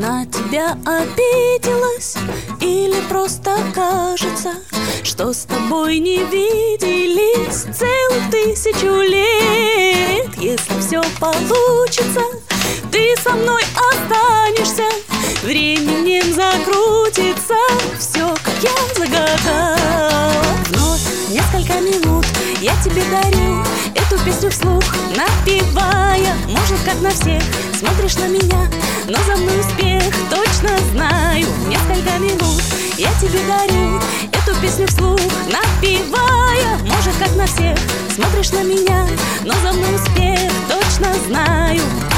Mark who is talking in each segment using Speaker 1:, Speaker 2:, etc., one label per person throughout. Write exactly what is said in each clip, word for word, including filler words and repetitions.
Speaker 1: на тебя обиделась, или просто кажется, что с тобой не виделись целых тысячу лет? Если все получится, ты со мной останешься, временем закрутится все, как я загадала. Вновь несколько минут я тебе дарю эту песню вслух, напевая. Может, как на всех смотришь на меня, но за мной успех точно знаю. Несколько минут я тебе дарю эту песню вслух, напевая. Может, как на всех смотришь на меня, но за мной успех точно знаю.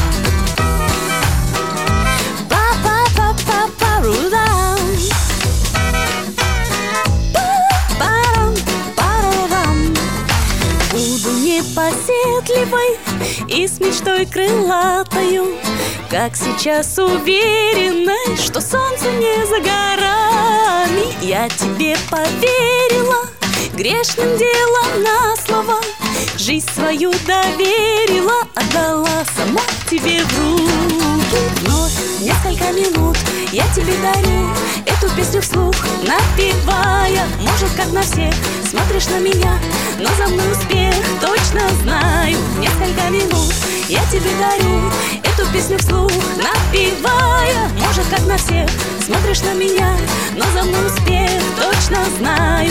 Speaker 1: Буду непоседливой и с мечтой крылатою, как сейчас уверенной, что солнце не за горами. Я тебе поверила грешным делом на слово, жизнь свою доверила, отдала сама тебе в руки. Вновь несколько минут я тебе дарю эту песню вслух, напевая. Может, как на всех смотришь на меня, но за мной успех точно знаю. Несколько минут я тебе дарю эту песню вслух, напевая. Может, как на всех смотришь на меня, но за мной успех точно знаю.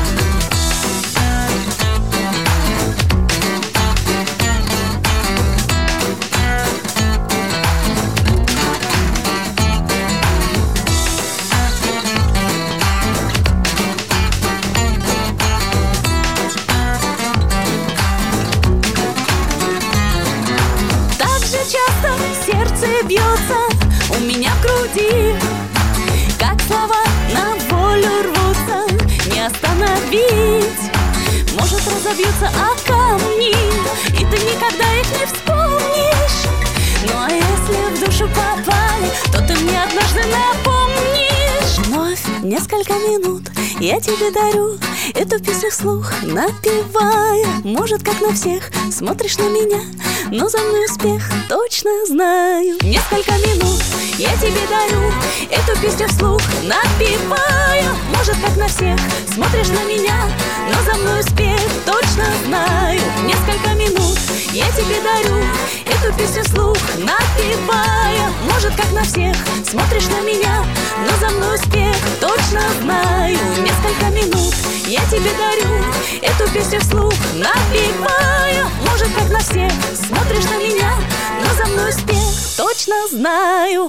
Speaker 1: Часто сердце бьется у меня в груди, как слова на волю рвутся, не остановить. Может, разобьются о камни, и ты никогда их не вспомнишь. Ну а если в душу попали, то ты мне однажды напомнишь. Вновь несколько минут я тебе дарю эту песню вслух, напевая. Может, как на всех смотришь на меня, но за мной успех точно знаю. Несколько минут я тебе дарю эту песню вслух, напевая. Может, как на всех смотришь на меня, но за мной успех точно знаю. Несколько минут я тебе дарю эту песню вслух, напевая. Может, как на всех смотришь на меня, но за мной успех точно знаю. Несколько минут я тебе дарю эту песню вслух, напевая. Может, как на всех смотришь на меня, но за мной успех точно знаю.